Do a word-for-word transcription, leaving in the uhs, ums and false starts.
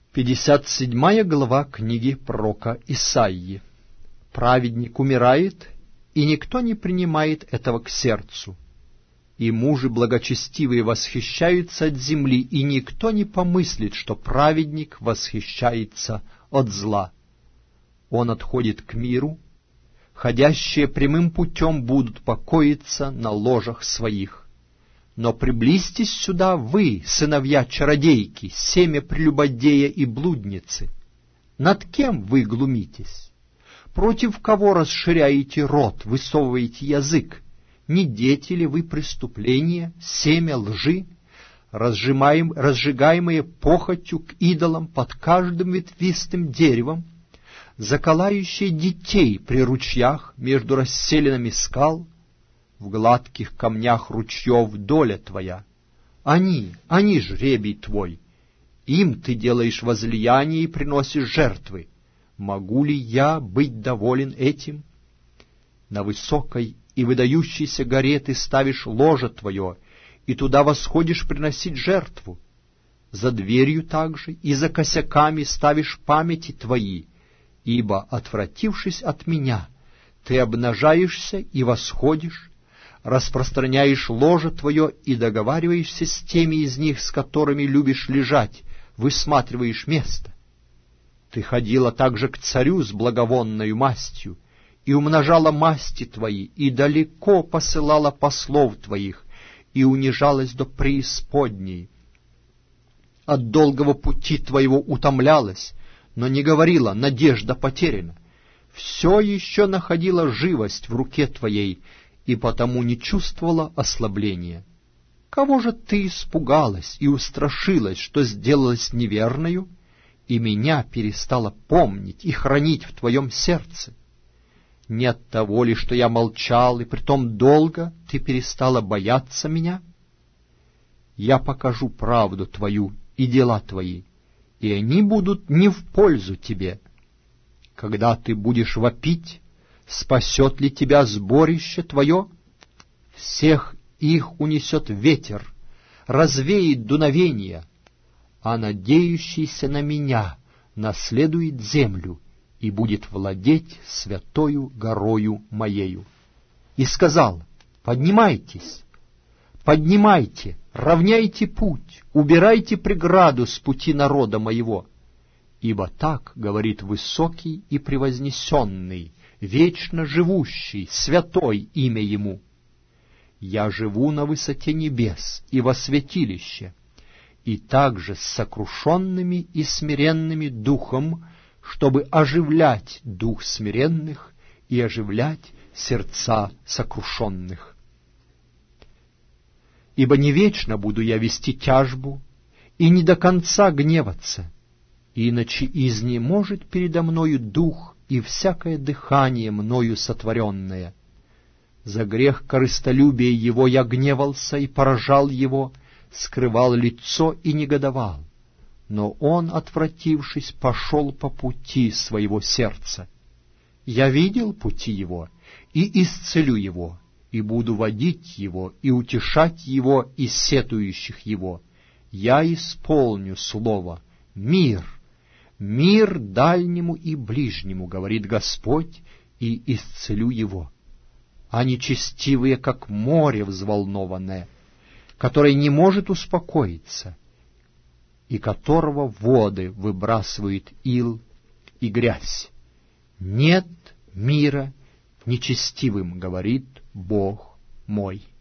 пятьдесят седьмая глава книги пророка Исаии. Праведник умирает, и никто не принимает этого к сердцу. И мужи благочестивые восхищаются от земли, и никто не помыслит, что праведник восхищается от зла. Он отходит к миру, ходящие прямым путем будут покоиться на ложах своих. Но приблизьтесь сюда вы, сыновья чародейки, семя прелюбодея и блудницы. Над кем вы глумитесь? Против кого расширяете рот, высовываете язык? Не дети ли вы преступления, семя лжи, разжимаем, разжигаемые похотью к идолам под каждым ветвистым деревом, заколающие детей при ручьях между расселинами скал? В гладких камнях ручьев доля твоя. Они, они жребий твой. Им ты делаешь возлияние и приносишь жертвы. Могу ли я быть доволен этим? На высокой и выдающейся горе ты ставишь ложе твое, и туда восходишь приносить жертву. За дверью также и за косяками ставишь памяти твои, ибо, отвратившись от меня, ты обнажаешься и восходишь, распространяешь ложе твое и договариваешься с теми из них, с которыми любишь лежать, высматриваешь место. Ты ходила также к царю с благовонною мастью, и умножала масти твои, и далеко посылала послов твоих, и унижалась до преисподней. От долгого пути твоего утомлялась, но не говорила: надежда потеряна. Все еще находила живость в руке твоей, и потому не чувствовала ослабления. Кого же ты испугалась и устрашилась, что сделалась неверною, и меня перестала помнить и хранить в твоем сердце? Не от того ли, что я молчал, и притом долго ты перестала бояться меня? Я покажу правду твою и дела твои, и они будут не в пользу тебе. Когда ты будешь вопить, спасет ли тебя сборище твое? Всех их унесет ветер, развеет дуновение, а надеющийся на меня наследует землю и будет владеть святою горою моею. И сказал: поднимайтесь, поднимайте, равняйте путь, убирайте преграду с пути народа моего. Ибо так говорит высокий и превознесенный, вечно живущий, святой имя Ему. Я живу на высоте небес и во святилище, и также с сокрушенными и смиренными духом, чтобы оживлять дух смиренных и оживлять сердца сокрушенных. Ибо не вечно буду я вести тяжбу и не до конца гневаться, иначе изнеможет передо мною дух и всякое дыхание мною сотворенное. За грех корыстолюбия его я гневался и поражал его, скрывал лицо и негодовал. Но он, отвратившись, пошел по пути своего сердца. Я видел пути его и исцелю его, и буду водить его и утешать его и сетующих его. Я исполню слово: мир, мир дальнему и ближнему, говорит Господь, и исцелю его. А нечестивые, как море взволнованное, которое не может успокоиться, и которого воды выбрасывают ил и грязь. Нет мира нечестивым, говорит Бог мой.